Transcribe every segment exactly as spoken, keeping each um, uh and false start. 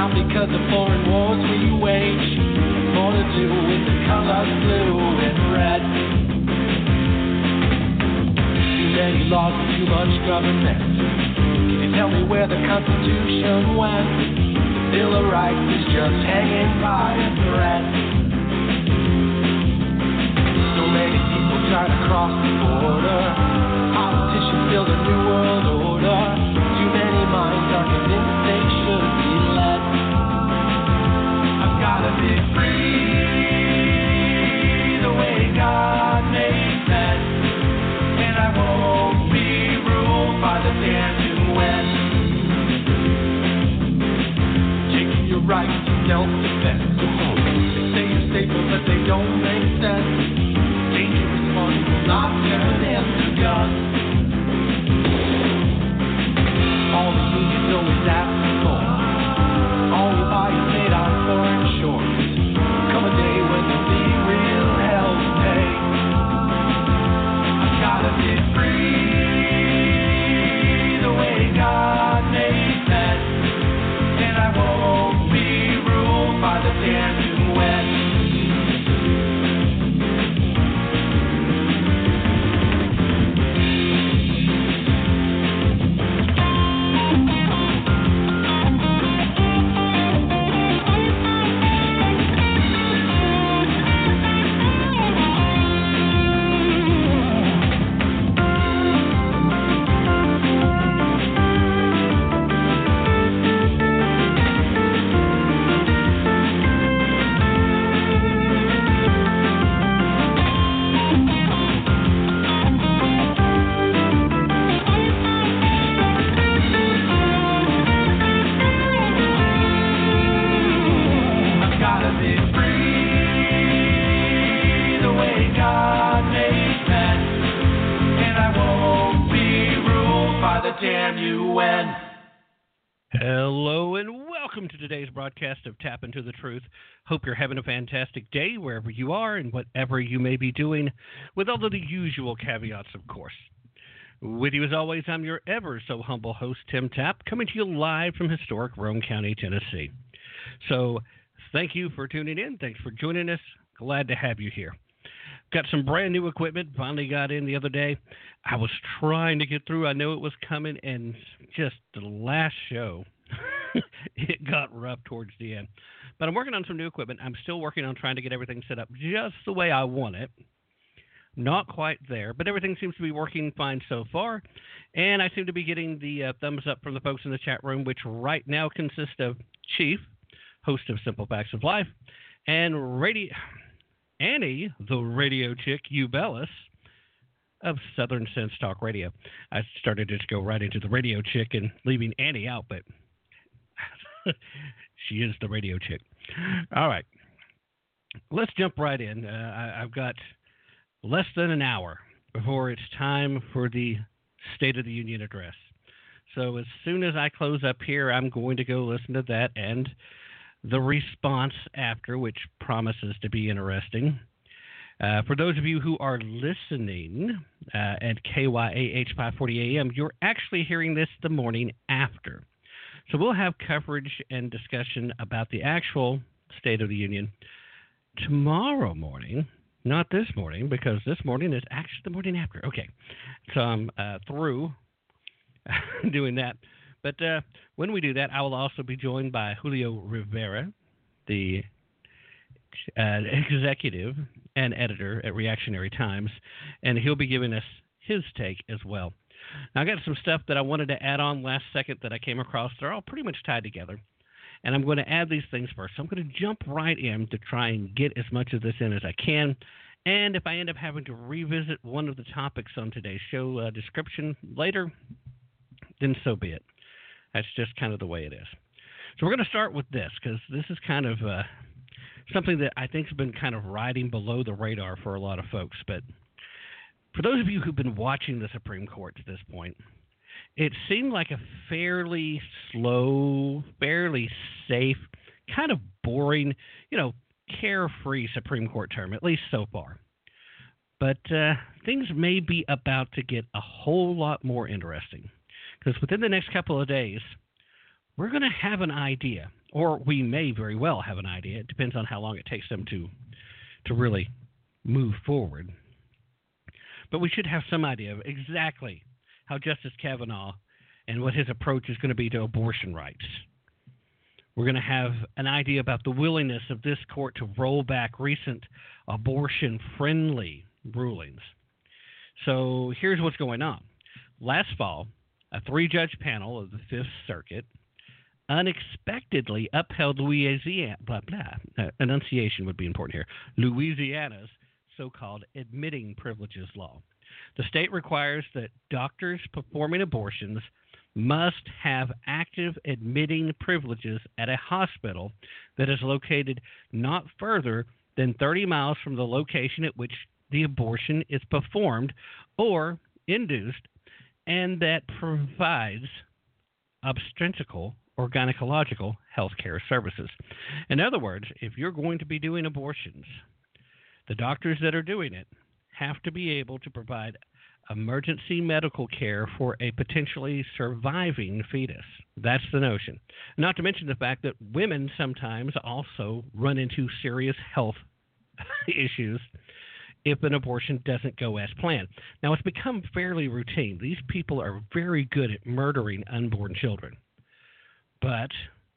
not because of foreign wars we wage. More to do with the colors blue and red. Too many laws and too much government. Can you tell me where the Constitution went? The Bill of Rights is just hanging by a thread. So many people try to cross the border. Politicians build a new world order. Too many minds are convinced they should be led. I've gotta be free the way God made that. And I won't be ruled by the damn U N. Taking your rights to self-defense. They say you're safer, but they don't make sense. Dangerous ones will not turn into guns. All the unions always ask for more. All we buy is made on foreign shores. Come a day when there'll be real hell to pay. I've gotta be free the way God made that. And I won't be ruled by the damn U N. Hello and welcome to today's broadcast of Tap Into the Truth. Hope you're having a fantastic day wherever you are and whatever you may be doing, with all of the usual caveats, of course. With you as always, I'm your ever so humble host, Tim Tapp, coming to you live from historic Roane County, Tennessee. So thank you for tuning in. Thanks for joining us. Glad to have you here. Got some brand new equipment, finally got in the other day. I was trying to get through. I knew it was coming, and just the last show, it got rough towards the end. But I'm working on some new equipment. I'm still working on trying to get everything set up just the way I want it. Not quite there, but everything seems to be working fine so far. And I seem to be getting the uh, thumbs up from the folks in the chat room, which right now consists of Chief, host of Simple Facts of Life, and Radio... Annie, the radio chick, Ubellis, of Southern Sense Talk Radio. I started to just go right into the radio chick and leaving Annie out, but she is the radio chick. All right. Let's jump right in. Uh, I, I've got less than an hour before it's time for the State of the Union address. So as soon as I close up here, I'm going to go listen to that and the response after, which promises to be interesting. Uh, for those of you who are listening uh, at K Y A H five forty A M, you're actually hearing this the morning after. So we'll have coverage and discussion about the actual State of the Union tomorrow morning, not this morning, because this morning is actually the morning after. Okay, so I'm uh, through doing that. But uh, when we do that, I will also be joined by Julio Rivera, the uh, executive and editor at Reactionary Times, and he'll be giving us his take as well. Now, I got some stuff that I wanted to add on last second that I came across. They're all pretty much tied together, and I'm going to add these things first. So I'm going to jump right in to try and get as much of this in as I can. And if I end up having to revisit one of the topics on today's show uh, description later, then so be it. That's just kind of the way it is. So we're going to start with this, because this is kind of uh, something that I think has been kind of riding below the radar for a lot of folks. But for those of you who've been watching the Supreme Court to this point, it seemed like a fairly slow, fairly safe, kind of boring, you know, carefree Supreme Court term, at least so far. But uh, things may be about to get a whole lot more interesting. Because within the next couple of days, we're going to have an idea, or we may very well have an idea. It depends on how long it takes them to to really move forward. But we should have some idea of exactly how Justice Kavanaugh and what his approach is going to be to abortion rights. We're going to have an idea about the willingness of this court to roll back recent abortion-friendly rulings. So here's what's going on. Last fall, a three-judge panel of the Fifth Circuit unexpectedly upheld Louisiana, blah, blah, uh, enunciation would be important here, Louisiana's so-called admitting privileges law. The state requires that doctors performing abortions must have active admitting privileges at a hospital that is located not further than thirty miles from the location at which the abortion is performed or induced, and that provides obstetrical or gynecological health care services. In other words, if you're going to be doing abortions, the doctors that are doing it have to be able to provide emergency medical care for a potentially surviving fetus. That's the notion. Not to mention the fact that women sometimes also run into serious health issues if an abortion doesn't go as planned. Now, it's become fairly routine. These people are very good at murdering unborn children. But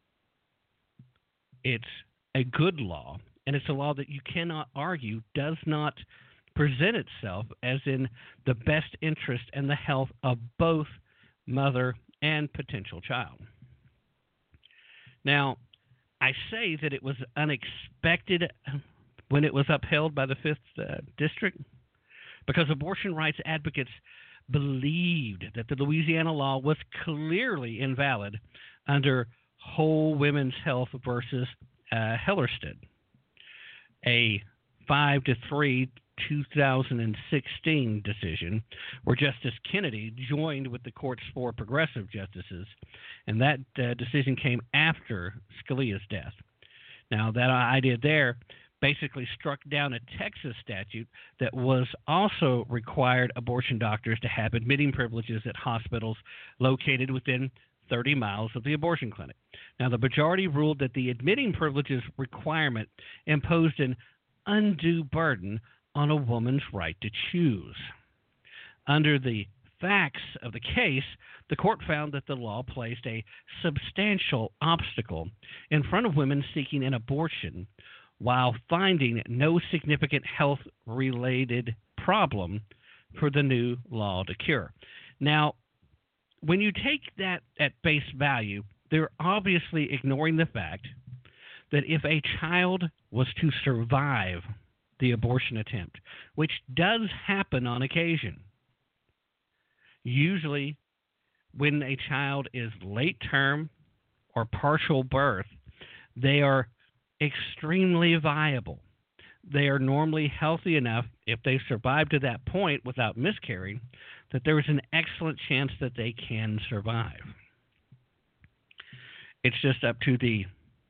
it's a good law, and it's a law that you cannot argue does not present itself as in the best interest and the health of both mother and potential child. Now, I say that it was unexpected when it was upheld by the Fifth uh, District because abortion rights advocates believed that the Louisiana law was clearly invalid under Whole Women's Health versus uh, Hellerstedt, a five to three two thousand sixteen decision where Justice Kennedy joined with the court's four progressive justices, and that uh, decision came after Scalia's death. Now, that idea there basically struck down a Texas statute that was also required abortion doctors to have admitting privileges at hospitals located within thirty miles of the abortion clinic. Now, the majority ruled that the admitting privileges requirement imposed an undue burden on a woman's right to choose. Under the facts of the case, the court found that the law placed a substantial obstacle in front of women seeking an abortion while finding no significant health-related problem for the new law to cure. Now, when you take that at face value, they're obviously ignoring the fact that if a child was to survive the abortion attempt, which does happen on occasion, usually when a child is late term or partial birth, they are extremely viable. They are normally healthy enough, if they survive to that point without miscarrying, that there is an excellent chance that they can survive. It's just up to the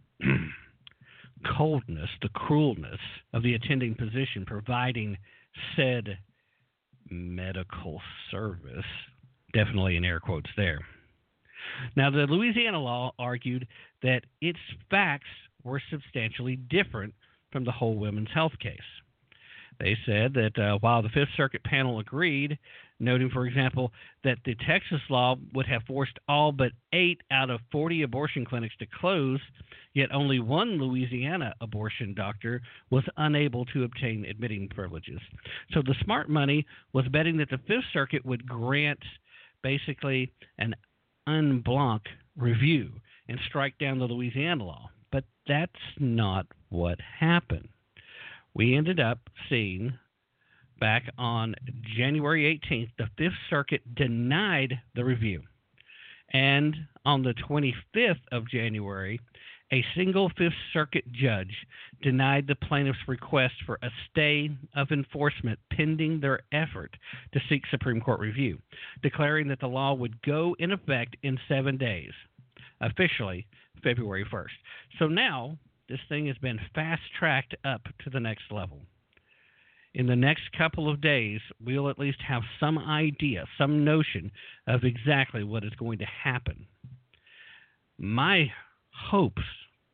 coldness, the cruelness of the attending physician providing said medical service, definitely in air quotes there. Now, the Louisiana law argued that its facts were substantially different from the Whole Women's Health case. They said that uh, while the Fifth Circuit panel agreed, noting, for example, that the Texas law would have forced all but eight out of forty abortion clinics to close, yet only one Louisiana abortion doctor was unable to obtain admitting privileges. So the smart money was betting that the Fifth Circuit would grant basically an en bloc review and strike down the Louisiana law. But that's not what happened. We ended up seeing back on January eighteenth, the Fifth Circuit denied the review. And on the twenty-fifth of January, a single Fifth Circuit judge denied the plaintiff's request for a stay of enforcement pending their effort to seek Supreme Court review, declaring that the law would go in effect in seven days, officially February first. So now this thing has been fast-tracked up to the next level. In the next couple of days, we'll at least have some idea, some notion of exactly what is going to happen. My hopes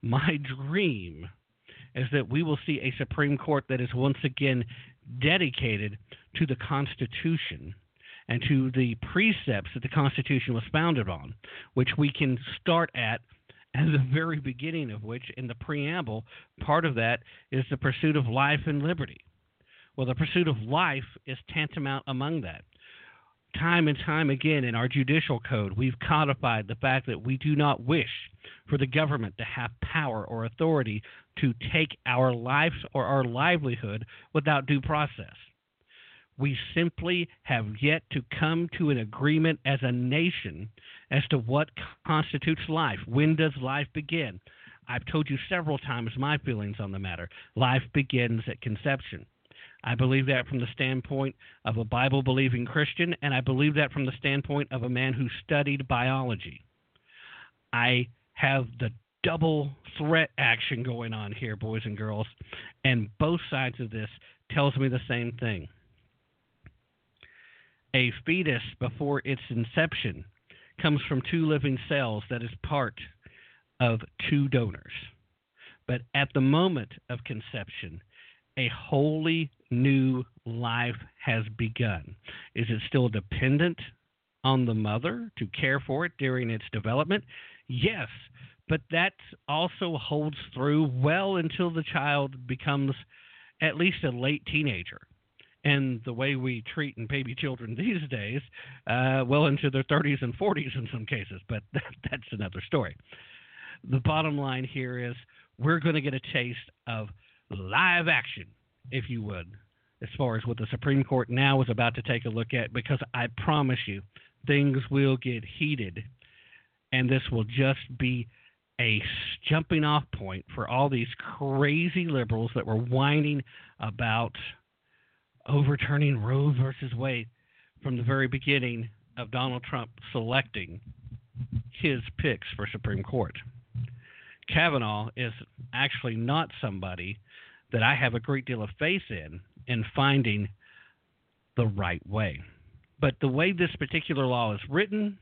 My dream is that we will see a Supreme Court that is once again dedicated to the Constitution and to the precepts that the Constitution was founded on, which we can start at at the very beginning of which, in the preamble, part of that is the pursuit of life and liberty. Well, the pursuit of life is tantamount among that. Time and time again in our judicial code, we've codified the fact that we do not wish for the government to have power or authority to take our lives or our livelihood without due process. We simply have yet to come to an agreement as a nation as to what constitutes life. When does life begin? I've told you several times my feelings on the matter. Life begins at conception. I believe that from the standpoint of a Bible-believing Christian, and I believe that from the standpoint of a man who studied biology. I have the double threat action going on here, boys and girls, and both sides of this tells me the same thing. A fetus, before its inception, comes from two living cells that is part of two donors. But at the moment of conception, a wholly new life has begun. Is it still dependent on the mother to care for it during its development? Yes, but that also holds through well until the child becomes at least a late teenager. And the way we treat and baby children these days, uh, well into their thirties and forties in some cases, but that, that's another story. The bottom line here is we're going to get a taste of live action, if you would, as far as what the Supreme Court now is about to take a look at, because I promise you things will get heated, and this will just be a jumping off point for all these crazy liberals that were whining about overturning Roe versus Wade from the very beginning of Donald Trump selecting his picks for Supreme Court. Kavanaugh is actually not somebody that I have a great deal of faith in in finding the right way. But the way this particular law is written,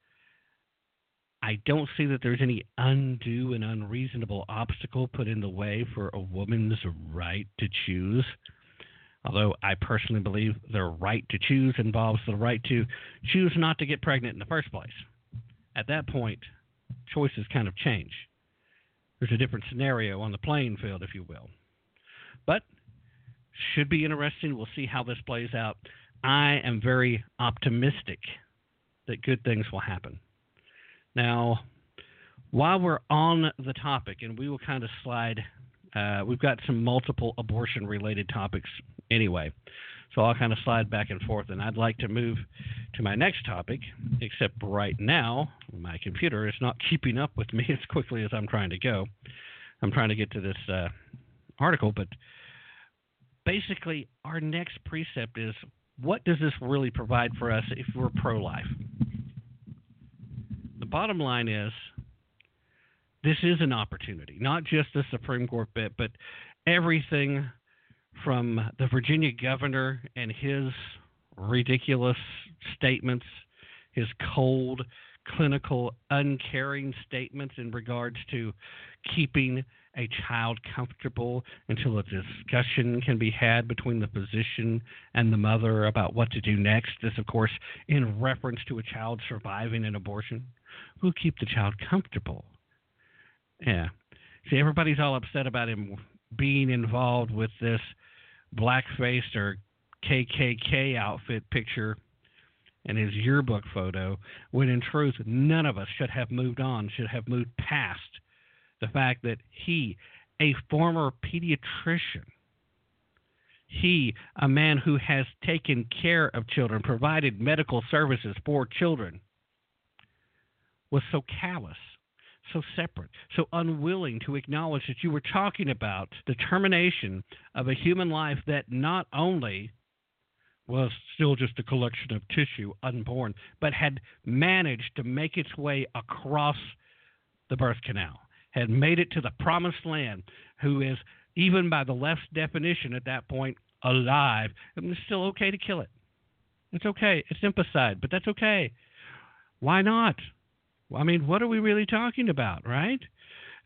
I don't see that there's any undue and unreasonable obstacle put in the way for a woman's right to choose. Although I personally believe their right to choose involves the right to choose not to get pregnant in the first place. At that point, choices kind of change. There's a different scenario on the playing field, if you will. But should be interesting. We'll see how this plays out. I am very optimistic that good things will happen. Now, while we're on the topic, and we will kind of slide, uh, we've got some multiple abortion-related topics anyway, so I'll kind of slide back and forth, and I'd like to move to my next topic, except right now my computer is not keeping up with me as quickly as I'm trying to go. I'm trying to get to this uh, article, but basically our next precept is, what does this really provide for us if we're pro-life? The bottom line is, this is an opportunity, not just the Supreme Court bit, but everything from the Virginia governor and his ridiculous statements, his cold, clinical, uncaring statements in regards to keeping a child comfortable until a discussion can be had between the physician and the mother about what to do next. This, of course, in reference to a child surviving an abortion. Who'll keep the child comfortable? Yeah. See, everybody's all upset about him being involved with this black-faced or K K K outfit picture and his yearbook photo, when in truth, none of us should have moved on, should have moved past the fact that he, a former pediatrician, he, a man who has taken care of children, provided medical services for children, was so callous, so separate, so unwilling to acknowledge that you were talking about the termination of a human life that not only was still just a collection of tissue, unborn, but had managed to make its way across the birth canal, had made it to the promised land, who is, even by the left's definition at that point, alive, and it's still okay to kill it. It's okay. It's infanticide, but that's okay. Why not? I mean, what are we really talking about, right?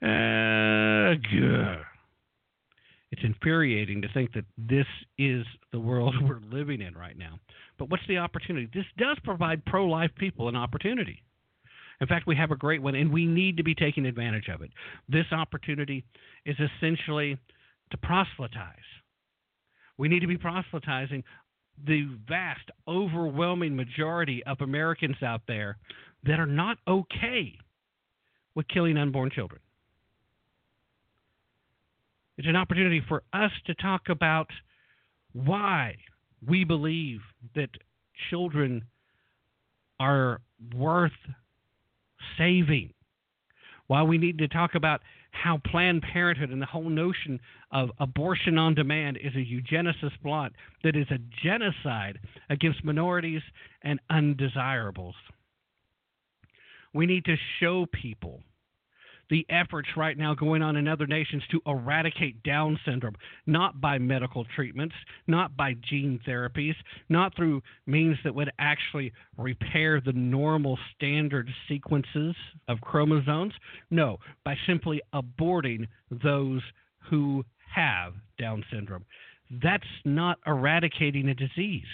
Uh, gah. It's infuriating to think that this is the world we're living in right now. But what's the opportunity? This does provide pro-life people an opportunity. In fact, we have a great one, and we need to be taking advantage of it. This opportunity is essentially to proselytize. We need to be proselytizing the vast, overwhelming majority of Americans out there that are not okay with killing unborn children. It's an opportunity for us to talk about why we believe that children are worth saving, why we need to talk about how Planned Parenthood and the whole notion of abortion on demand is a eugenicist plot that is a genocide against minorities and undesirables. We need to show people the efforts right now going on in other nations to eradicate Down syndrome, not by medical treatments, not by gene therapies, not through means that would actually repair the normal standard sequences of chromosomes. No, by simply aborting those who have Down syndrome. That's not eradicating a disease.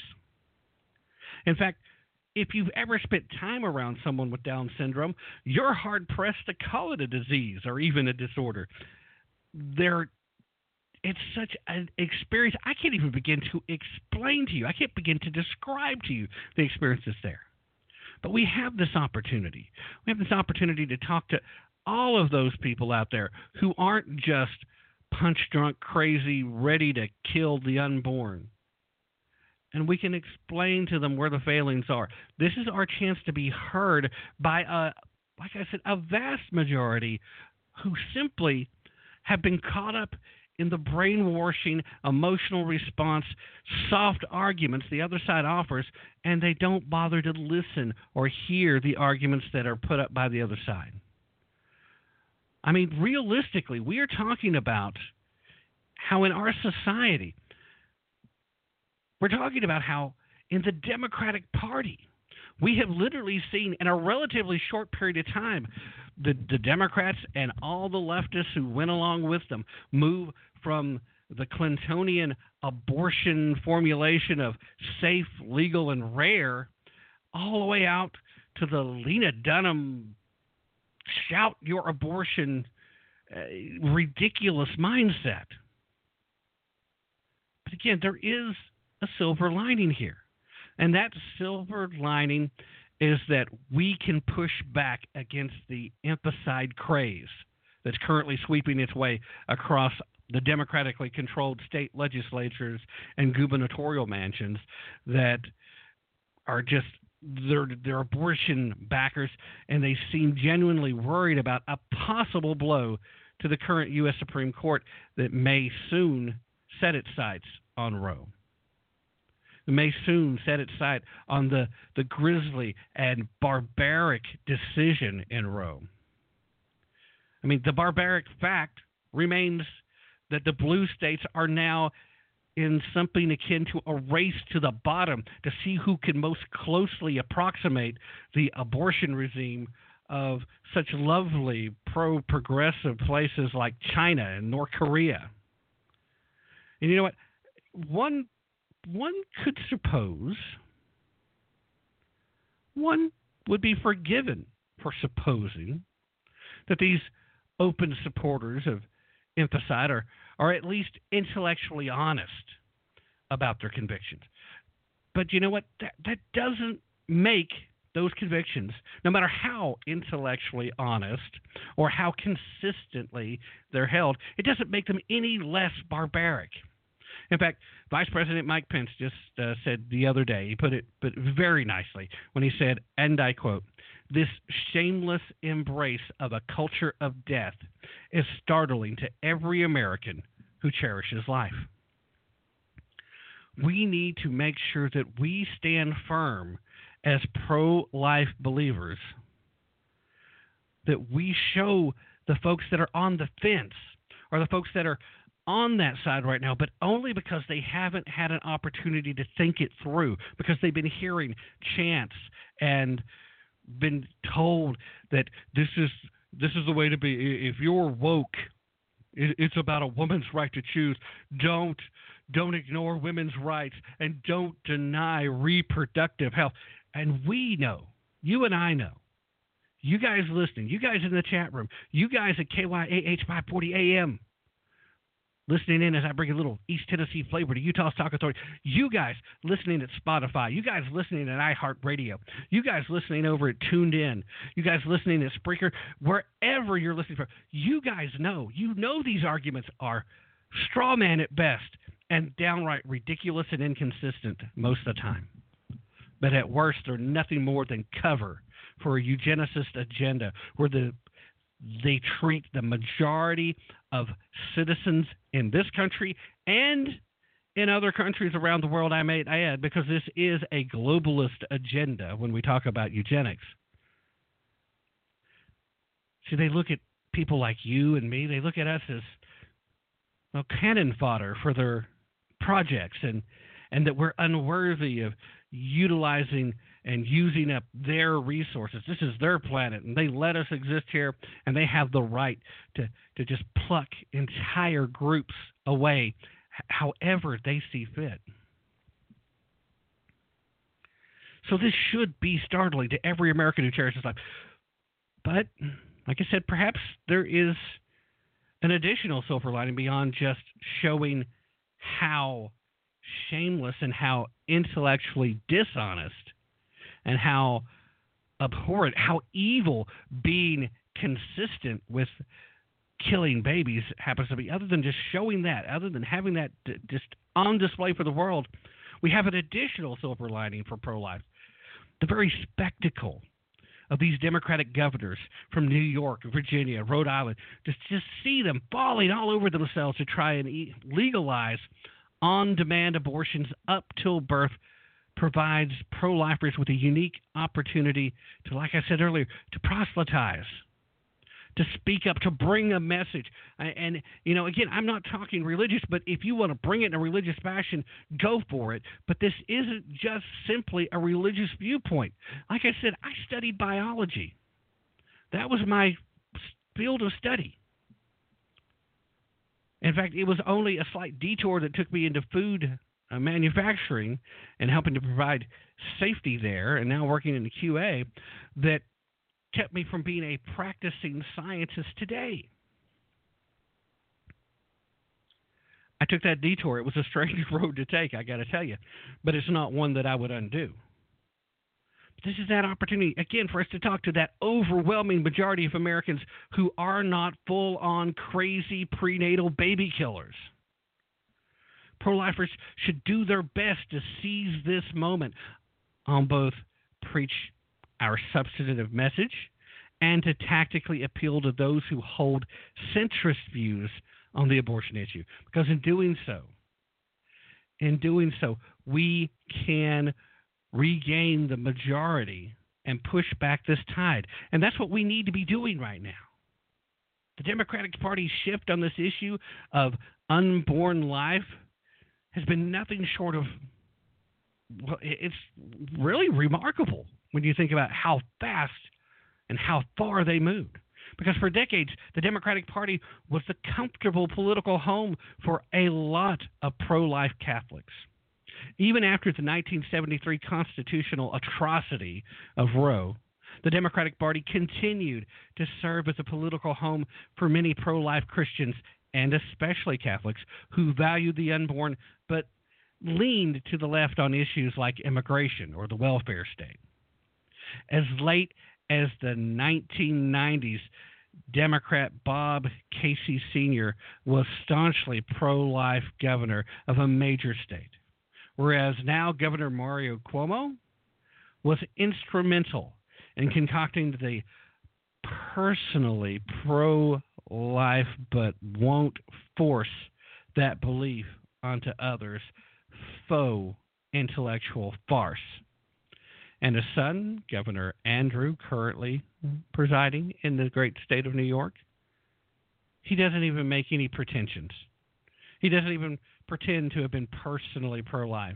In fact, if you've ever spent time around someone with Down syndrome, you're hard-pressed to call it a disease or even a disorder. They're, it's such an experience. I can't even begin to explain to you. I can't begin to describe to you the experience that's there. But we have this opportunity. We have this opportunity to talk to all of those people out there who aren't just punch-drunk, crazy, ready to kill the unborn. And we can explain to them where the failings are. This is our chance to be heard by, a, like I said, a vast majority who simply have been caught up in the brainwashing, emotional response, soft arguments the other side offers, and they don't bother to listen or hear the arguments that are put up by the other side. I mean, realistically, we are talking about how in our society, we're talking about how in the Democratic Party, we have literally seen in a relatively short period of time the, the Democrats and all the leftists who went along with them move from the Clintonian abortion formulation of safe, legal, and rare all the way out to the Lena Dunham shout your abortion uh, ridiculous mindset. But again, there is a silver lining here. And that silver lining is that we can push back against the infanticide craze that's currently sweeping its way across the democratically controlled state legislatures and gubernatorial mansions that are just they're, they're abortion backers, and they seem genuinely worried about a possible blow to the current U S Supreme Court that may soon set its sights on Roe. May soon set its sight on the, the grisly and barbaric decision in Roe. I mean, the barbaric fact remains that the blue states are now in something akin to a race to the bottom to see who can most closely approximate the abortion regime of such lovely pro-progressive places like China and North Korea. And you know what? One One could suppose, one would be forgiven for supposing that these open supporters of infanticide are, are at least intellectually honest about their convictions. But you know what? That, that doesn't make those convictions, no matter how intellectually honest or how consistently they're held, it doesn't make them any less barbaric. In fact, Vice President Mike Pence just uh, said the other day, he put it but very nicely when he said, and I quote, "This shameless embrace of a culture of death is startling to every American who cherishes life." We need to make sure that we stand firm as pro-life believers, that we show the folks that are on the fence or the folks that are on that side right now, but only because they haven't had an opportunity to think it through, because they've been hearing chants and been told that this is This is the way to be. If you're woke, it's about a woman's right to choose. Don't don't ignore women's rights, and don't deny reproductive health. And we know, you and I know, you guys listening, you guys in the chat room, you guys at K Y A H five forty A M, listening in as I bring a little East Tennessee flavor to Utah's Talk Authority. You guys listening at Spotify. You guys listening at iHeartRadio. You guys listening over at Tuned In. You guys listening at Spreaker. Wherever you're listening from, you guys know. You know these arguments are straw man at best and downright ridiculous and inconsistent most of the time. But at worst, they're nothing more than cover for a eugenicist agenda where the they treat the majority of citizens in this country and in other countries around the world, I may add, because this is a globalist agenda when we talk about eugenics. See, they look at people like you and me, they look at us as, well, cannon fodder for their projects, and, and that we're unworthy of utilizing and using up their resources. This is their planet, and they let us exist here, and they have the right to, to just pluck entire groups away however they see fit. So this should be startling to every American who cherishes life. But, like I said, perhaps there is an additional silver lining beyond just showing how shameless and how intellectually dishonest and how abhorrent, how evil being consistent with killing babies happens to be. Other than just showing that, other than having that d- just on display for the world, we have an additional silver lining for pro-life. The very spectacle of these Democratic governors from New York, Virginia, Rhode Island, just, just see them falling all over themselves to try and e- legalize on-demand abortions up till birth provides pro-lifers with a unique opportunity to, like I said earlier, to proselytize, to speak up, to bring a message. And, you know, again, I'm not talking religious, but if you want to bring it in a religious fashion, go for it. But this isn't just simply a religious viewpoint. Like I said, I studied biology. That was my field of study. In fact, it was only a slight detour that took me into food uh, manufacturing and helping to provide safety there, and now working in the Q A, that kept me from being a practicing scientist today. I took that detour. It was a strange road to take, I got to tell you, but it's not one that I would undo. This is that opportunity, again, for us to talk to that overwhelming majority of Americans who are not full-on crazy prenatal baby killers. Pro-lifers should do their best to seize this moment on both preach our substantive message and to tactically appeal to those who hold centrist views on the abortion issue. Because in doing so, in doing so, we can regain the majority and push back this tide. And that's what we need to be doing right now. The Democratic Party's shift on this issue of unborn life has been nothing short of, well, it's really remarkable when you think about how fast and how far they moved. Because for decades, the Democratic Party was the comfortable political home for a lot of pro-life Catholics. Even after the nineteen seventy-three constitutional atrocity of Roe, the Democratic Party continued to serve as a political home for many pro-life Christians and especially Catholics who valued the unborn but leaned to the left on issues like immigration or the welfare state. As late as the nineteen nineties, Democrat Bob Casey Senior was staunchly pro-life governor of a major state, whereas now Governor Mario Cuomo was instrumental in concocting the personally pro-life but won't force that belief onto others faux intellectual farce. And his son, Governor Andrew, currently presiding in the great state of New York, he doesn't even make any pretensions. He doesn't even pretend to have been personally pro-life.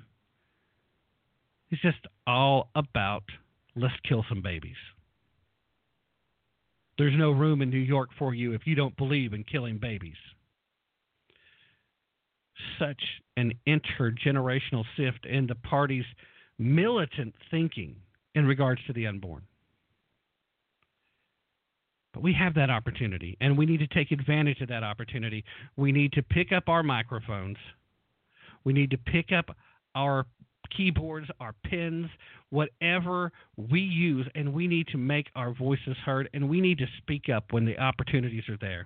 He's just all about, let's kill some babies. There's no room in New York for you if you don't believe in killing babies. Such an intergenerational shift in the party's militant thinking in regards to the unborn. But we have that opportunity, and we need to take advantage of that opportunity. We need to pick up our microphones. We need to pick up our keyboards, our pens, whatever we use, and we need to make our voices heard, and we need to speak up when the opportunities are there.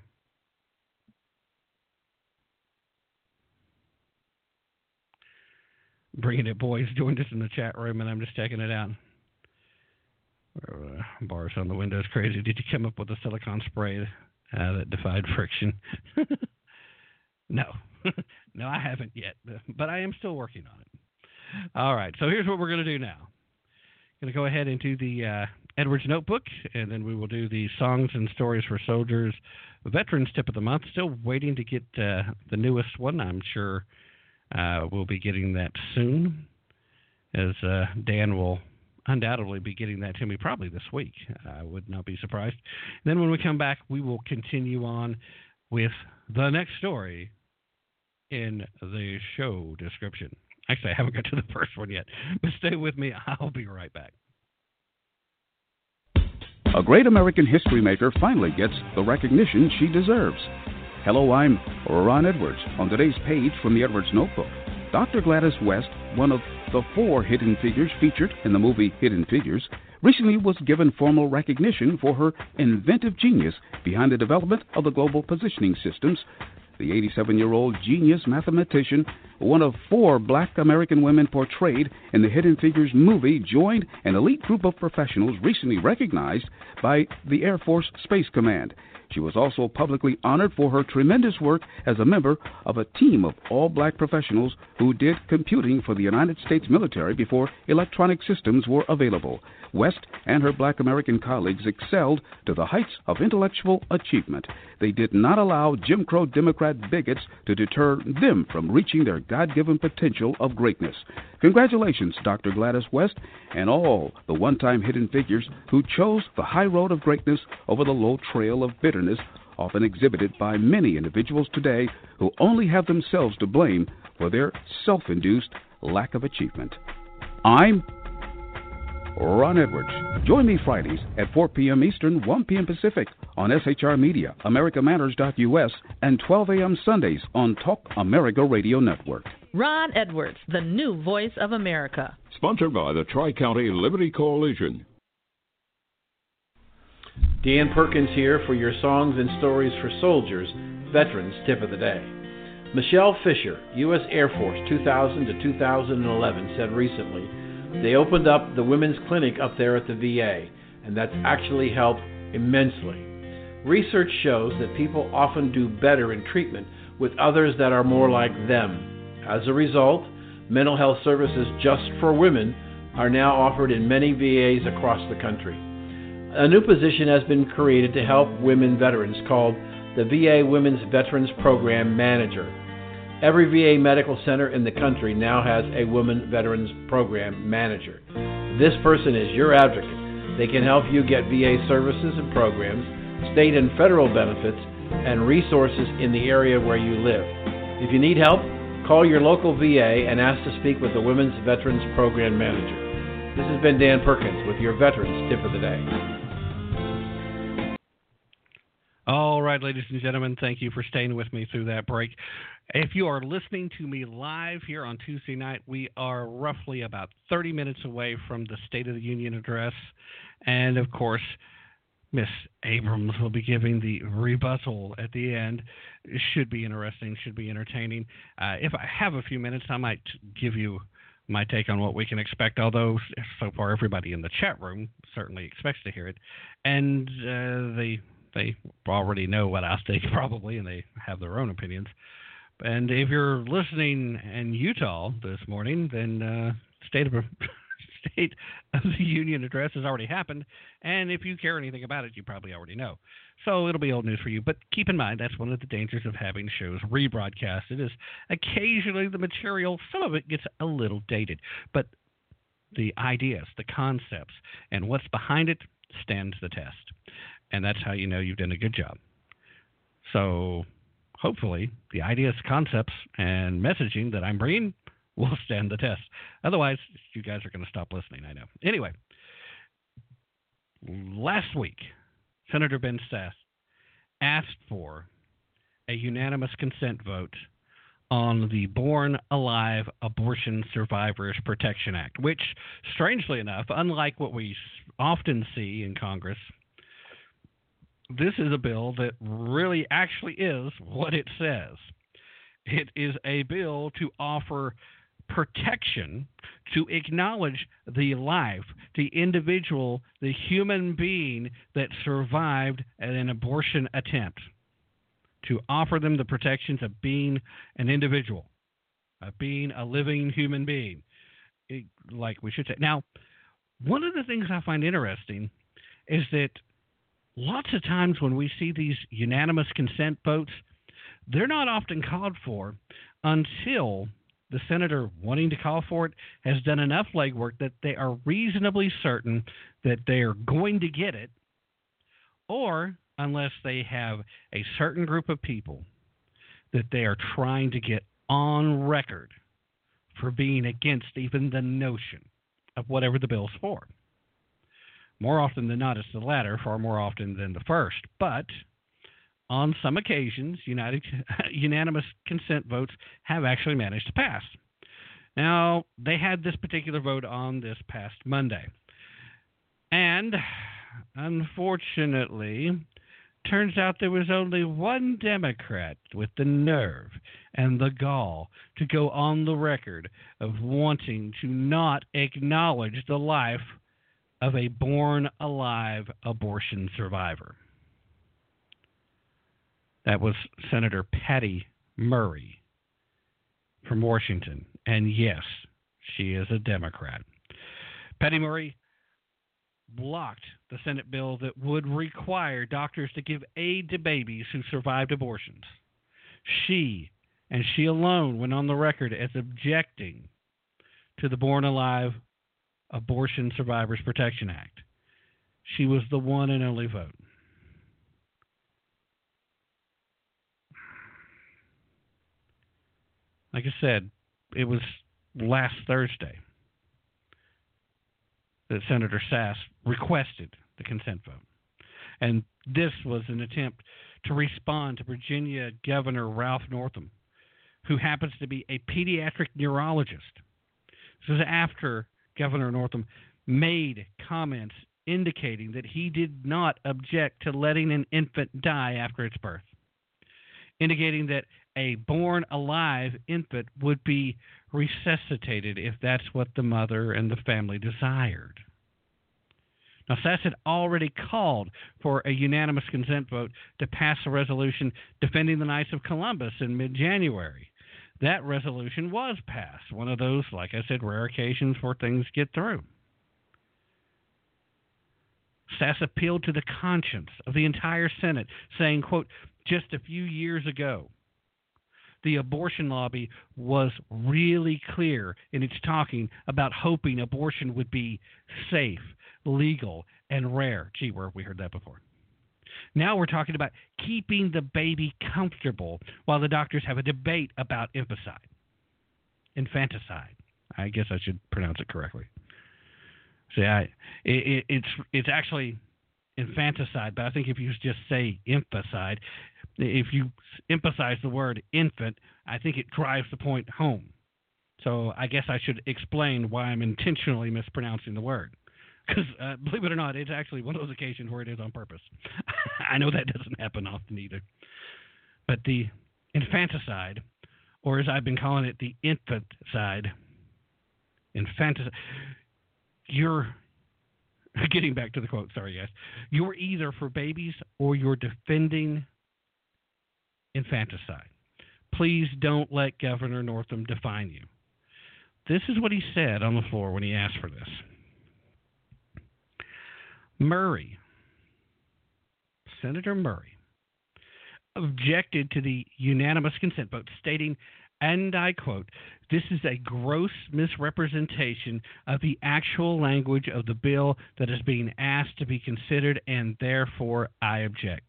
Bringing it, boys, joined us in the chat room, and I'm just checking it out. Uh, bars on the window is crazy. Did you come up with a silicone spray uh, that defied friction? No. No, I haven't yet, but I am still working on it. All right, so here's what we're going to do now. Going to go ahead and do the uh, Edwards Notebook, and then we will do the Songs and Stories for Soldiers Veterans Tip of the Month. Still waiting to get uh, the newest one. I'm sure uh, we'll be getting that soon, as uh, Dan will undoubtedly be getting that to me probably this week. I would not be surprised. And then when we come back, we will continue on with the next story in the show description. Actually, I haven't got to the first one yet, but stay with me. I'll be right back. A great American history maker finally gets the recognition she deserves. Hello, I'm Ron Edwards. On today's page from the Edwards Notebook, Doctor Gladys West, one of the four hidden figures featured in the movie Hidden Figures, recently was given formal recognition for her inventive genius behind the development of the global positioning systems. The eighty-seven-year-old genius mathematician, one of four black American women portrayed in the Hidden Figures movie, joined an elite group of professionals recently recognized by the Air Force Space Command. She was also publicly honored for her tremendous work as a member of a team of all-black professionals who did computing for the United States military before electronic systems were available. West and her black American colleagues excelled to the heights of intellectual achievement. They did not allow Jim Crow Democrat bigots to deter them from reaching their God-given potential of greatness. Congratulations, Doctor Gladys West, and all the one-time Hidden Figures who chose the high road of greatness over the low trail of bitterness often exhibited by many individuals today who only have themselves to blame for their self-induced lack of achievement. I'm Ron Edwards. Join me Fridays at four p.m. Eastern, one p.m. Pacific on S H R Media, America Matters dot U S, and twelve a.m. Sundays on Talk America Radio Network. Ron Edwards, the new voice of America. Sponsored by the Tri-County Liberty Coalition. Dan Perkins here for your Songs and Stories for Soldiers Veterans Tip of the Day. Michelle Fisher, U S Air Force two thousand to two thousand eleven, said recently, they opened up the women's clinic up there at the V A, and that's actually helped immensely. Research shows that people often do better in treatment with others that are more like them. As a result, mental health services just for women are now offered in many V As across the country. A new position has been created to help women veterans called the V A Women's Veterans Program Manager. Every V A medical center in the country now has a Women Veterans Program Manager. This person is your advocate. They can help you get V A services and programs, state and federal benefits, and resources in the area where you live. If you need help, call your local V A and ask to speak with the Women's Veterans Program Manager. This has been Dan Perkins with your Veterans Tip of the Day. All right, ladies and gentlemen, thank you for staying with me through that break. If you are listening to me live here on Tuesday night, we are roughly about thirty minutes away from the State of the Union address. And, of course, Miss Abrams will be giving the rebuttal at the end. It should be interesting, should be entertaining. Uh, if I have a few minutes, I might give you my take on what we can expect, although so far everybody in the chat room certainly expects to hear it. And uh, they... They already know what I think probably, and they have their own opinions. And if you're listening in Utah this morning, then uh, State of State of the Union address has already happened. And if you care anything about it, you probably already know. So it'll be old news for you. But keep in mind, that's one of the dangers of having shows rebroadcasted is occasionally the material, some of it gets a little dated. But the ideas, the concepts, and what's behind it stands the test. And that's how you know you've done a good job. So hopefully the ideas, concepts, and messaging that I'm bringing will stand the test. Otherwise, you guys are going to stop listening, I know. Anyway, last week, Senator Ben Sasse asked for a unanimous consent vote on the Born Alive Abortion Survivors Protection Act, which, strangely enough, unlike what we often see in Congress, this is a bill that really actually is what it says. It is a bill to offer protection, to acknowledge the life, the individual, the human being that survived an abortion attempt, to offer them the protections of being an individual, of being a living human being, it, like we should say. Now, one of the things I find interesting is that lots of times when we see these unanimous consent votes, they're not often called for until the senator wanting to call for it has done enough legwork that they are reasonably certain that they are going to get it, or unless they have a certain group of people that they are trying to get on record for being against even the notion of whatever the bill's for. More often than not, it's the latter, far more often than the first. But on some occasions, united, unanimous consent votes have actually managed to pass. Now, they had this particular vote on this past Monday. And unfortunately, turns out there was only one Democrat with the nerve and the gall to go on the record of wanting to not acknowledge the life of a born-alive abortion survivor. That was Senator Patty Murray from Washington. And yes, she is a Democrat. Patty Murray blocked the Senate bill that would require doctors to give aid to babies who survived abortions. She, and she alone, went on the record as objecting to the Born Alive Abortion Survivors Protection Act. She was the one and only vote. Like I said, it was last Thursday that Senator Sasse requested the consent vote. And this was an attempt to respond to Virginia Governor Ralph Northam, who happens to be a pediatric neurologist. This is after Governor Northam made comments indicating that he did not object to letting an infant die after its birth, indicating that a born-alive infant would be resuscitated if that's what the mother and the family desired. Now, Sasse had already called for a unanimous consent vote to pass a resolution defending the Knights of Columbus in mid-January. That resolution was passed, one of those, like I said, rare occasions where things get through. Sasse appealed to the conscience of the entire Senate, saying, quote, just a few years ago, the abortion lobby was really clear in its talking about hoping abortion would be safe, legal, and rare. Gee, where have we heard that before? Now we're talking about keeping the baby comfortable while the doctors have a debate about infanticide. Infanticide. I guess I should pronounce it correctly. See, I, it, it's it's actually infanticide, but I think if you just say infanticide, if you emphasize the word infant, I think it drives the point home. So I guess I should explain why I'm intentionally mispronouncing the word. Because, uh, believe it or not, it's actually one of those occasions where it is on purpose. I know that doesn't happen often either. But the infanticide, or as I've been calling it, the infanticide, infanticide, you're, getting back to the quote, sorry guys, you're either for babies or you're defending infanticide. Please don't let Governor Northam define you. This is what he said on the floor when he asked for this. Murray, Senator Murray, objected to the unanimous consent vote, stating, and I quote, "This is a gross misrepresentation of the actual language of the bill that is being asked to be considered, and therefore I object."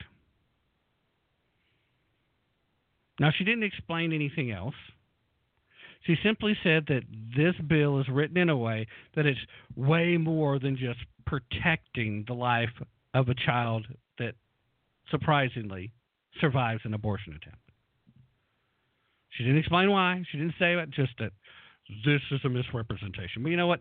Now, she didn't explain anything else. She simply said that this bill is written in a way that it's way more than just protecting the life of a child that surprisingly survives an abortion attempt. She didn't explain why. She didn't say it, just that this is a misrepresentation. But you know what?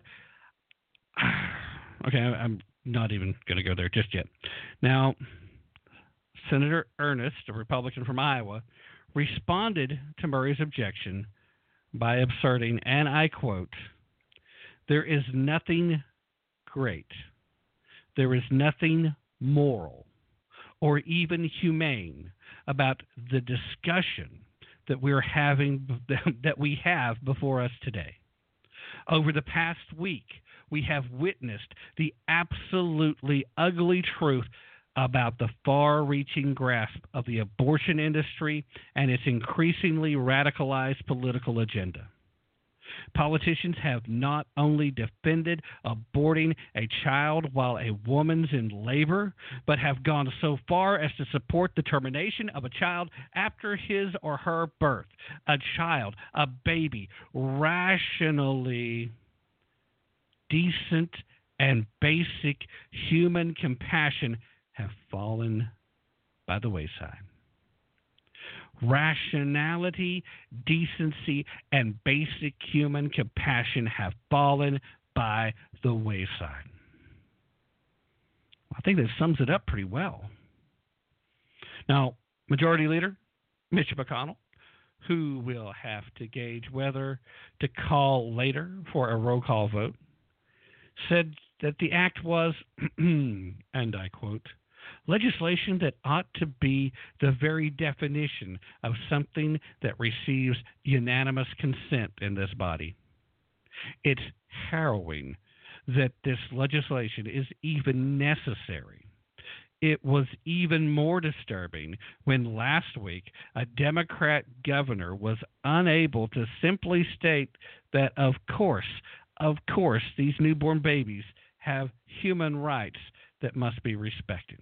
Okay, I'm not even going to go there just yet. Now, Senator Ernest, a Republican from Iowa, responded to Murray's objection by asserting, and I quote, "There is nothing great, there is nothing moral, or even humane about the discussion that we're having, that we have before us today. Over the past week, we have witnessed the absolutely ugly truth about the far-reaching grasp of the abortion industry and its increasingly radicalized political agenda. Politicians have not only defended aborting a child while a woman's in labor, but have gone so far as to support the termination of a child after his or her birth. A child, a baby, rationally decent and basic human compassion have fallen by the wayside. Rationality, decency, and basic human compassion have fallen by the wayside." I think that sums it up pretty well. Now, Majority Leader Mitch McConnell, who will have to gauge whether to call later for a roll call vote, said that the act was, and I quote, "legislation that ought to be the very definition of something that receives unanimous consent in this body. It's harrowing that this legislation is even necessary. It was even more disturbing when last week a Democrat governor was unable to simply state that, of course, of course, these newborn babies have human rights that must be respected."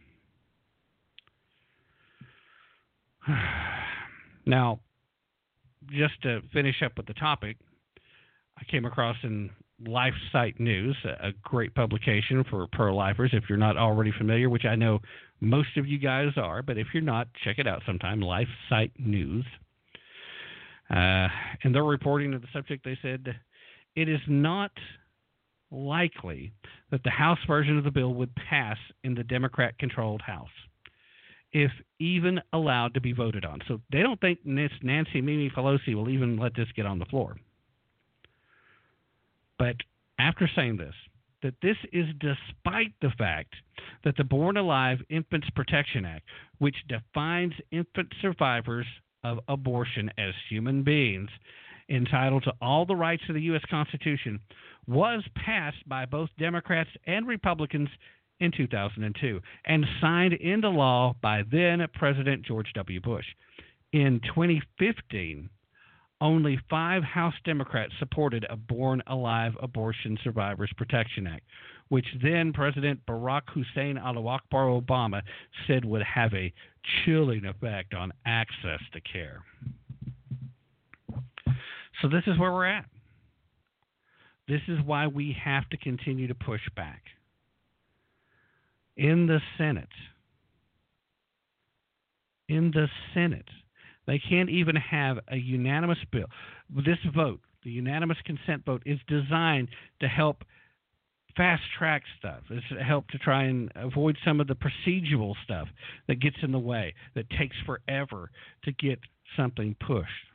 Now, just to finish up with the topic, I came across in LifeSite News, a great publication for pro-lifers, if you're not already familiar, which I know most of you guys are, but if you're not, check it out sometime, LifeSite News. Uh, in their reporting of the subject, they said, "It is not likely that the House version of the bill would pass in the Democrat-controlled House, if even allowed to be voted on." So they don't think Nancy Mimi Pelosi will even let this get on the floor. But after saying this, that this is despite the fact that the Born Alive Infants Protection Act, which defines infant survivors of abortion as human beings entitled to all the rights of the U S Constitution, was passed by both Democrats and Republicans in two thousand two and signed into law by then President George W. Bush. In twenty fifteen, only five House Democrats supported a Born Alive Abortion Survivors Protection Act, which then President Barack Hussein Al-Akbar Obama said would have a chilling effect on access to care. So this is where we're at. This is why we have to continue to push back. In the Senate, in the Senate, they can't even have a unanimous bill. This vote, the unanimous consent vote, is designed to help fast-track stuff. It's to help to try and avoid some of the procedural stuff that gets in the way, that takes forever to get something pushed.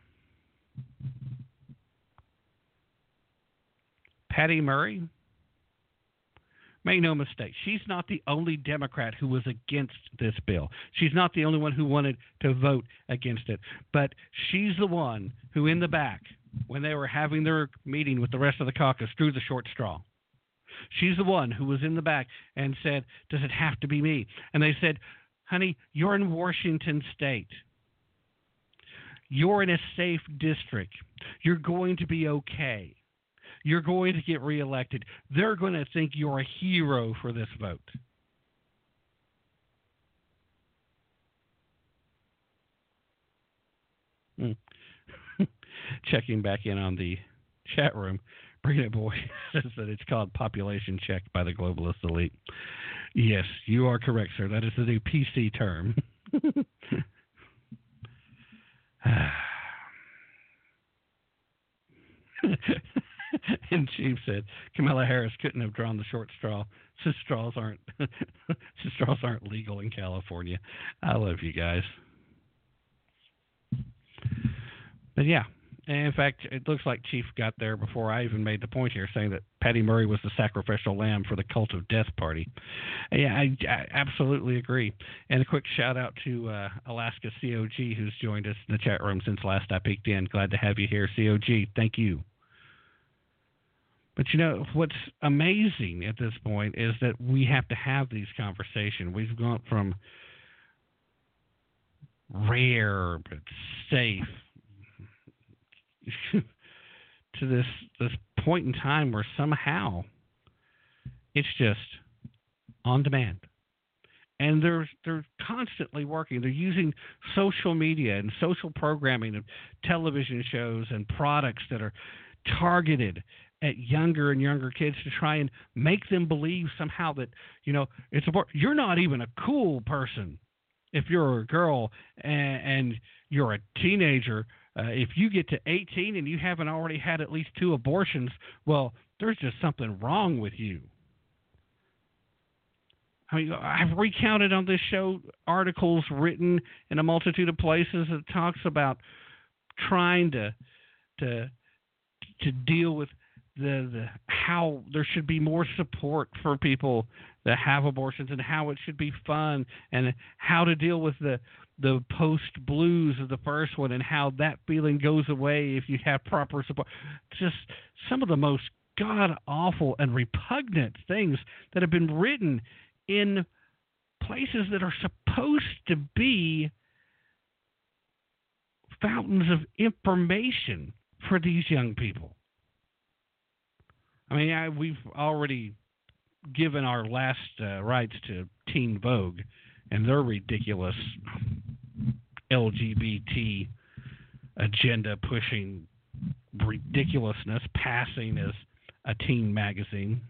Patty Murray, make no mistake, she's not the only Democrat who was against this bill. She's not the only one who wanted to vote against it. But she's the one who, in the back, when they were having their meeting with the rest of the caucus, drew the short straw. She's the one who was in the back and said, "Does it have to be me?" And they said, "Honey, you're in Washington State. You're in a safe district. You're going to be okay. You're going to get reelected. They're going to think you're a hero for this vote. Hmm. Checking back in on the chat room, Bring It Boy says that it's called population check by the globalist elite. Yes, you are correct, sir. That is the new P C term. And Chief said Kamala Harris couldn't have drawn the short straw. Since straws aren't since straws aren't legal in California. I love you guys. But yeah, in fact, it looks like Chief got there before I even made the point here, saying that Patty Murray was the sacrificial lamb for the Cult of Death Party. Yeah, I, I absolutely agree. And a quick shout out to uh, Alaska C O G, who's joined us in the chat room since last I peeked in. Glad to have you here, C O G. Thank you. But, you know, what's amazing at this point is that we have to have these conversations. We've gone from rare but safe to this this point in time where somehow it's just on demand. And they're, they're constantly working. They're using social media and social programming of television shows and products that are targeted at younger and younger kids to try and make them believe somehow that, you know, it's a, you're not even a cool person if you're a girl and, and you're a teenager. Uh, if you get to eighteen and you haven't already had at least two abortions, well, there's just something wrong with you. I mean, I've recounted on this show articles written in a multitude of places that talks about trying to to to deal with the, the how there should be more support for people that have abortions and how it should be fun and how to deal with the the post blues of the first one and how that feeling goes away if you have proper support. Just some of the most god awful and repugnant things that have been written in places that are supposed to be fountains of information for these young people. I mean, I, we've already given our last uh, rights to Teen Vogue and their ridiculous L G B T agenda pushing ridiculousness, passing as a teen magazine.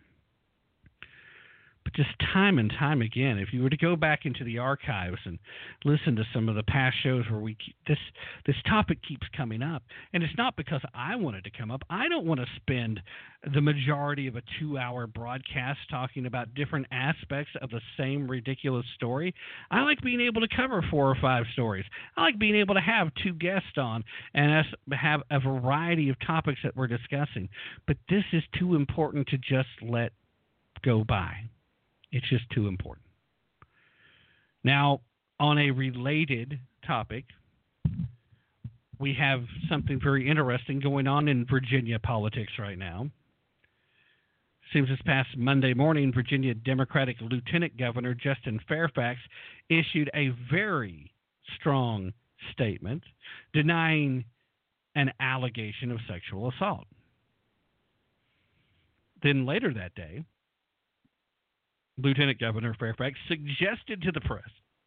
But just time and time again, if you were to go back into the archives and listen to some of the past shows where we keep, this this topic keeps coming up, and it's not because I wanted to come up. I don't want to spend the majority of a two-hour broadcast talking about different aspects of the same ridiculous story. I like being able to cover four or five stories. I like being able to have two guests on and us have a variety of topics that we're discussing. But this is too important to just let go by. It's just too important. Now, on a related topic, we have something very interesting going on in Virginia politics right now. Seems this past Monday morning, Virginia Democratic Lieutenant Governor Justin Fairfax issued a very strong statement denying an allegation of sexual assault. Then later that day, Lieutenant Governor Fairfax suggested to the press,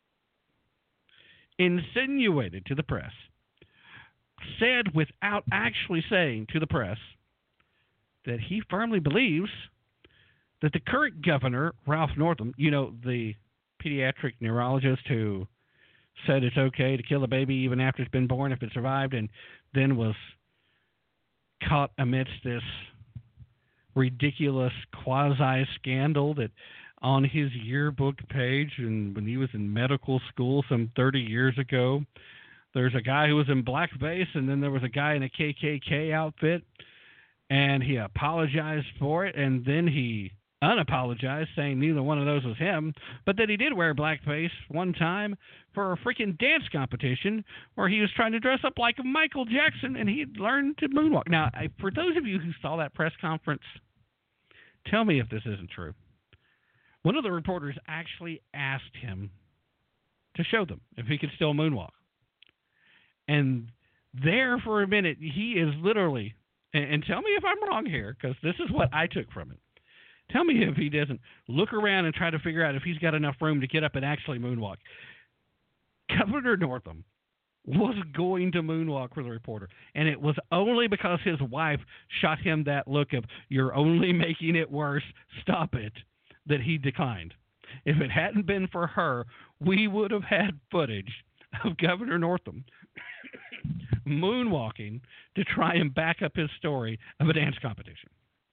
insinuated to the press, said without actually saying to the press that he firmly believes that the current governor, Ralph Northam, you know, the pediatric neurologist who said it's okay to kill a baby even after it's been born if it survived, and then was caught amidst this ridiculous quasi-scandal that on his yearbook page, and when he was in medical school some thirty years ago, there's a guy who was in blackface, and then there was a guy in a K K K outfit, and he apologized for it, and then he unapologized, saying neither one of those was him, but that he did wear blackface one time for a freaking dance competition where he was trying to dress up like Michael Jackson, and he learned to moonwalk. Now, I, for those of you who saw that press conference, tell me if this isn't true. One of the reporters actually asked him to show them if he could still moonwalk. And there for a minute, he is literally, and, and tell me if I'm wrong here, because this is what I took from it. Tell me if he doesn't look around and try to figure out if he's got enough room to get up and actually moonwalk. Governor Northam was going to moonwalk for the reporter, and it was only because his wife shot him that look of, "You're only making it worse, stop it," that he declined. If it hadn't been for her, we would have had footage of Governor Northam moonwalking to try and back up his story of a dance competition.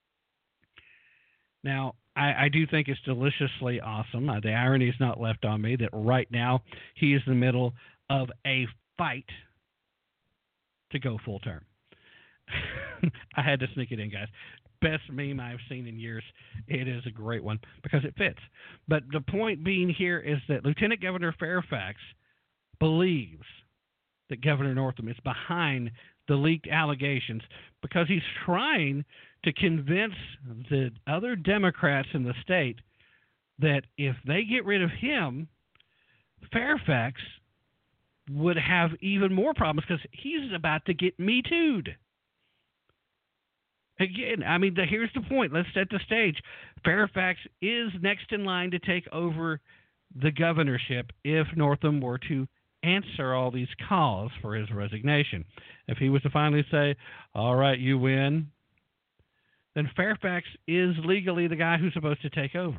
Now, I, I do think it's deliciously awesome. Uh, the irony is not left on me that right now he is in the middle of a fight to go full term. I had to sneak it in, guys. Best meme I've seen in years. It is a great one because it fits. But the point being here is that Lieutenant Governor Fairfax believes that Governor Northam is behind the leaked allegations because he's trying to convince the other Democrats in the state that if they get rid of him, Fairfax would have even more problems because he's about to get Me Too'd. Again, I mean, the, here's the point. Let's set the stage. Fairfax is next in line to take over the governorship if Northam were to answer all these calls for his resignation. If he was to finally say, "All right, you win," then Fairfax is legally the guy who's supposed to take over.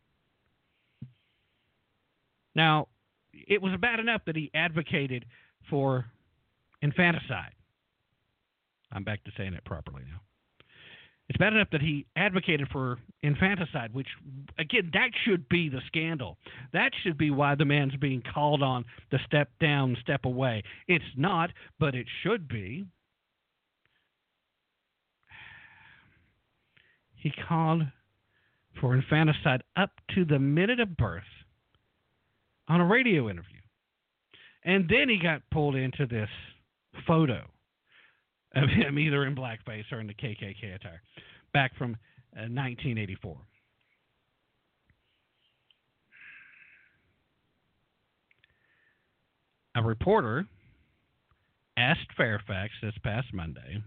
Now, it was bad enough that he advocated for infanticide. I'm back to saying it properly now. It's bad enough that he advocated for infanticide, which, again, that should be the scandal. That should be why the man's being called on to step down, step away. It's not, but it should be. He called for infanticide up to the minute of birth on a radio interview. And then he got pulled into this photo of him either in blackface or in the K K K attire back from uh, nineteen eighty-four. A reporter asked Fairfax this past Monday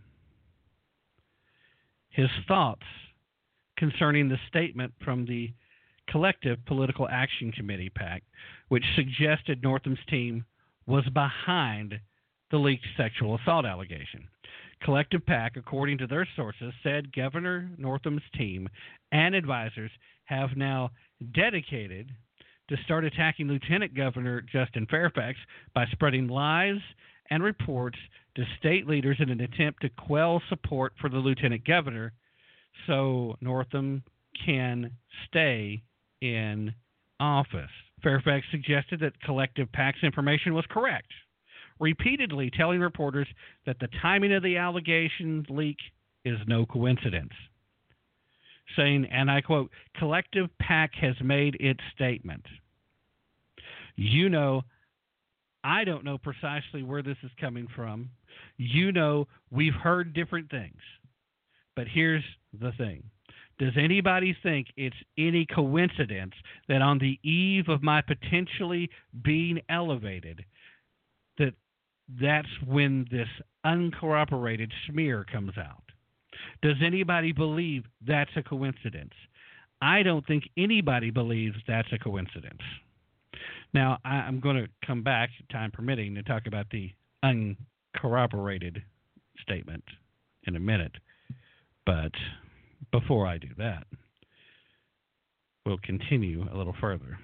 his thoughts concerning the statement from the Collective Political Action Committee, PAC, which suggested Northam's team was behind the leaked sexual assault allegation. Collective PAC, according to their sources, said Governor Northam's team and advisors have now dedicated to start attacking Lieutenant Governor Justin Fairfax by spreading lies and reports to state leaders in an attempt to quell support for the Lieutenant Governor so Northam can stay in office. Fairfax suggested that Collective PAC's information was correct, repeatedly telling reporters that the timing of the allegations leak is no coincidence, saying, and I quote, "Collective PAC has made its statement. You know, I don't know precisely where this is coming from. You know, we've heard different things. But here's the thing. Does anybody think it's any coincidence that on the eve of my potentially being elevated, that that's when this uncorroborated smear comes out? Does anybody believe that's a coincidence? I don't think anybody believes that's a coincidence." Now, I'm going to come back, time permitting, to talk about the uncorroborated statement in a minute. But before I do that, we'll continue a little further.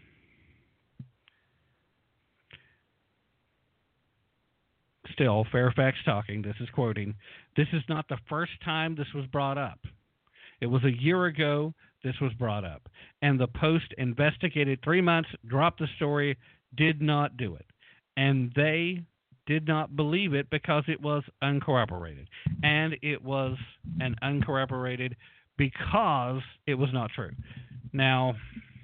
Still, Fairfax talking, this is quoting, "This is not the first time this was brought up. It was a year ago this was brought up, and the Post investigated three months, dropped the story, did not do it. And they did not believe it because it was uncorroborated. And it was an uncorroborated because it was not true." Now,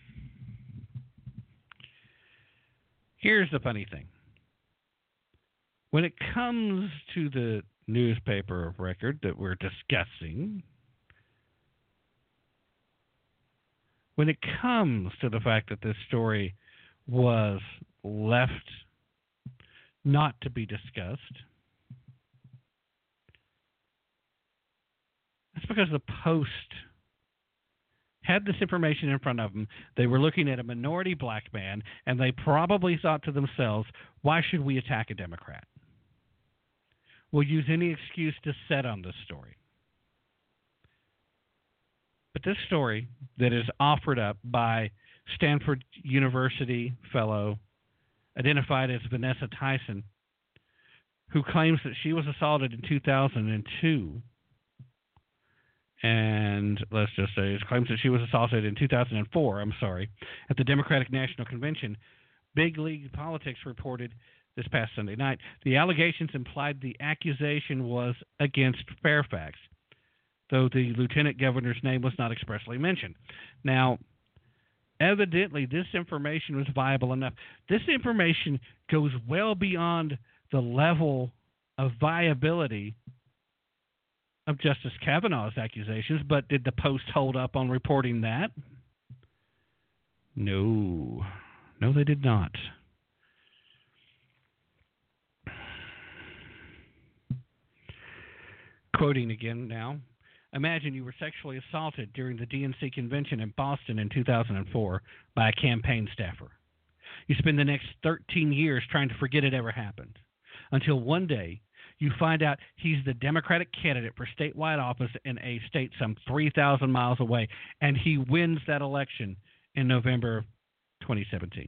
here's the funny thing. When it comes to the newspaper of record that we're discussing, when it comes to the fact that this story was left not to be discussed? That's because the Post had this information in front of them. They were looking at a minority black man, and they probably thought to themselves, why should we attack a Democrat? We'll use any excuse to set on this story. But this story that is offered up by Stanford University fellow identified as Vanessa Tyson, who claims that she was assaulted in two thousand two, and let's just say claims that she was assaulted in two thousand four, I'm sorry, at the Democratic National Convention. Big League Politics reported this past Sunday night, the allegations implied the accusation was against Fairfax, though the lieutenant governor's name was not expressly mentioned. Now, evidently, this information was viable enough. This information goes well beyond the level of viability of Justice Kavanaugh's accusations, but did the Post hold up on reporting that? No. No, they did not. Quoting again now. Imagine you were sexually assaulted during the D N C convention in Boston in two thousand four by a campaign staffer. You spend the next thirteen years trying to forget it ever happened, until one day you find out he's the Democratic candidate for statewide office in a state some three thousand miles away, and he wins that election in November twenty seventeen.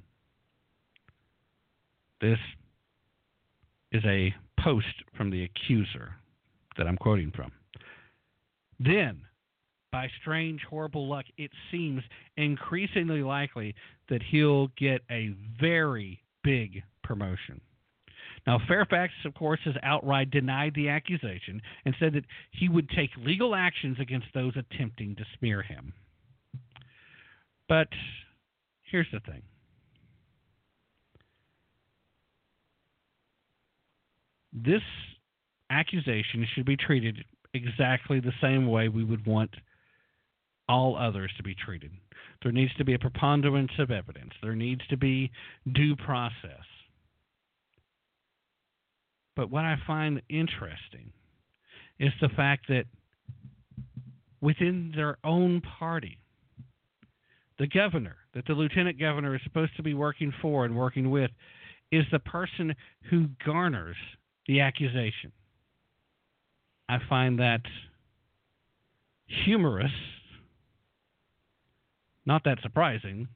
This is a post from the accuser that I'm quoting from. Then, by strange, horrible luck, it seems increasingly likely that he'll get a very big promotion. Now, Fairfax, of course, has outright denied the accusation and said that he would take legal actions against those attempting to smear him. But here's the thing. This accusation should be treated exactly the same way we would want all others to be treated. There needs to be a preponderance of evidence. There needs to be due process. But what I find interesting is the fact that within their own party, the governor, that the lieutenant governor is supposed to be working for and working with, is the person who garners the accusation. I find that humorous, not that surprising,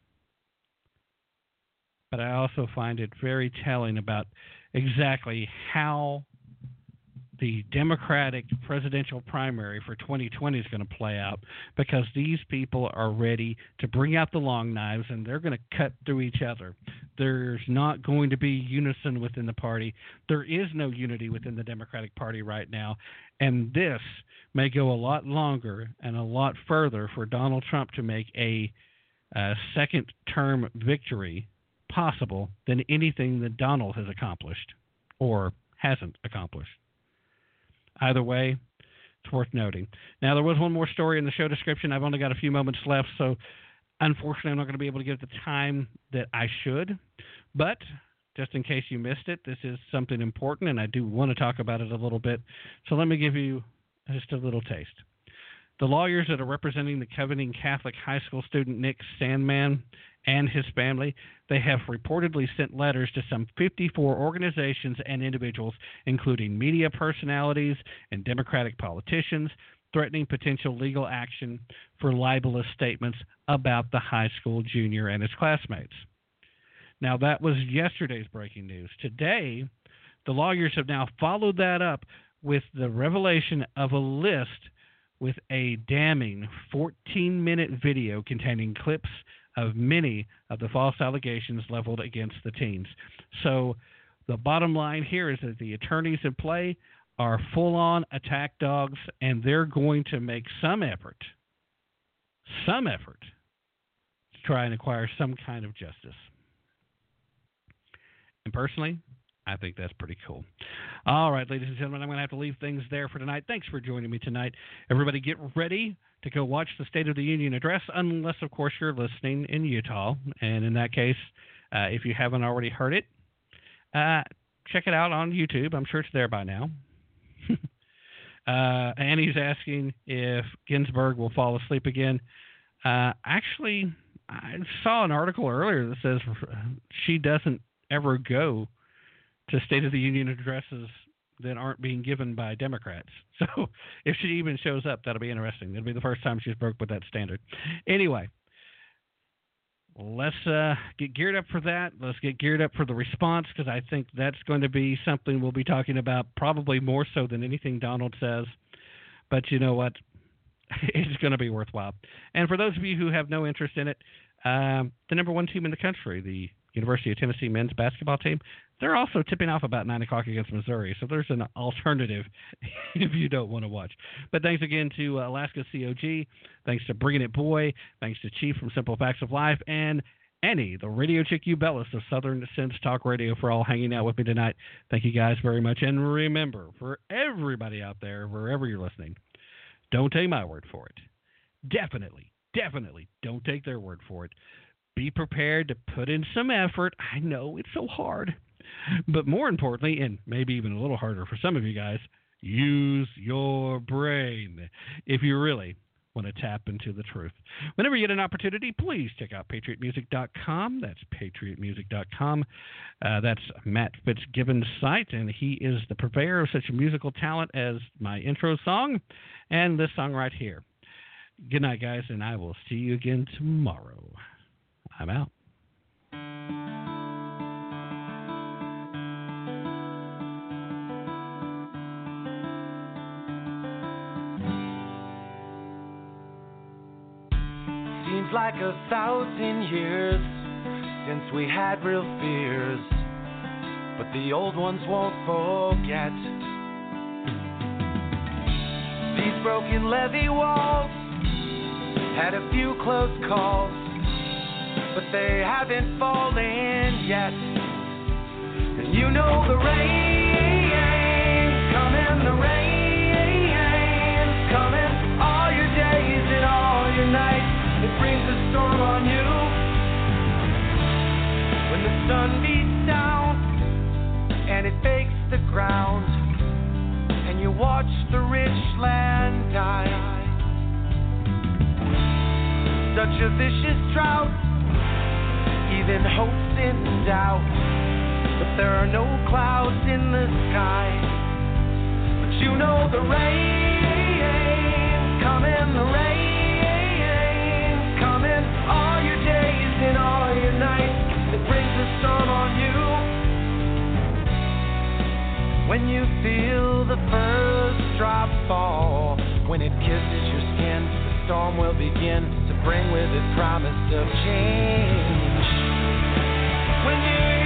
but I also find it very telling about exactly how the Democratic presidential primary for twenty twenty is going to play out, because these people are ready to bring out the long knives and they're going to cut through each other. There's not going to be unison within the party. There is no unity within the Democratic Party right now, and this may go a lot longer and a lot further for Donald Trump to make a uh, second-term victory possible than anything that Donald has accomplished or hasn't accomplished. Either way, it's worth noting. Now, there was one more story in the show description. I've only got a few moments left, so unfortunately I'm not going to be able to give it the time that I should. But just in case you missed it, this is something important, and I do want to talk about it a little bit. So let me give you just a little taste. The lawyers that are representing the Covington Catholic High School student Nick Sandmann and his family, they have reportedly sent letters to some fifty-four organizations and individuals, including media personalities and Democratic politicians, threatening potential legal action for libelous statements about the high school junior and his classmates. Now, that was yesterday's breaking news. Today, the lawyers have now followed that up with the revelation of a list with a damning fourteen-minute video containing clips of many of the false allegations leveled against the teens. So the bottom line here is that the attorneys in play are full-on attack dogs, and they're going to make some effort, some effort, to try and acquire some kind of justice. And personally, I think that's pretty cool. All right, ladies and gentlemen, I'm going to have to leave things there for tonight. Thanks for joining me tonight. Everybody get ready to go watch the State of the Union address, unless, of course, you're listening in Utah. And in that case, uh, if you haven't already heard it, uh, check it out on YouTube. I'm sure it's there by now. uh, Annie's asking if Ginsburg will fall asleep again. Uh, actually, I saw an article earlier that says she doesn't ever go to State of the Union addresses that aren't being given by Democrats. So if she even shows up, that'll be interesting. It'll be the first time she's broke with that standard. Anyway, let's uh, get geared up for that. Let's get geared up for the response, because I think that's going to be something we'll be talking about probably more so than anything Donald says. But you know what? It's going to be worthwhile. And for those of you who have no interest in it, um, the number one team in the country, the University of Tennessee men's basketball team, they're also tipping off about nine o'clock against Missouri. So there's an alternative if you don't want to watch. But thanks again to uh, Alaska C O G. Thanks to Bringing It Boy. Thanks to Chief from Simple Facts of Life. And Annie, the radio chick you bellis of Southern Sense Talk Radio, for all hanging out with me tonight. Thank you guys very much. And remember, for everybody out there, wherever you're listening, don't take my word for it. Definitely, definitely don't take their word for it. Be prepared to put in some effort. I know it's so hard. But more importantly, and maybe even a little harder for some of you guys, use your brain if you really want to tap into the truth. Whenever you get an opportunity, please check out patriot music dot com. That's patriot music dot com. Uh, that's Matt Fitzgibbon's site, and he is the purveyor of such musical talent as my intro song and this song right here. Good night, guys, and I will see you again tomorrow. I'm out. Seems like a thousand years since we had real fears, but the old ones won't forget. These broken levee walls had a few close calls, but they haven't fallen yet. And you know the rain's coming, the rain's coming. All your days and all your nights, it brings a storm on you. When the sun beats down and it bakes the ground, and you watch the rich land die. Such a vicious drought, even hope's in doubt. But there are no clouds in the sky. But you know the rain's coming, the rain's coming. All your days and all your nights, it brings a storm on you. When you feel the first drop fall, when it kisses your skin, the storm will begin to bring with it promise of change. When you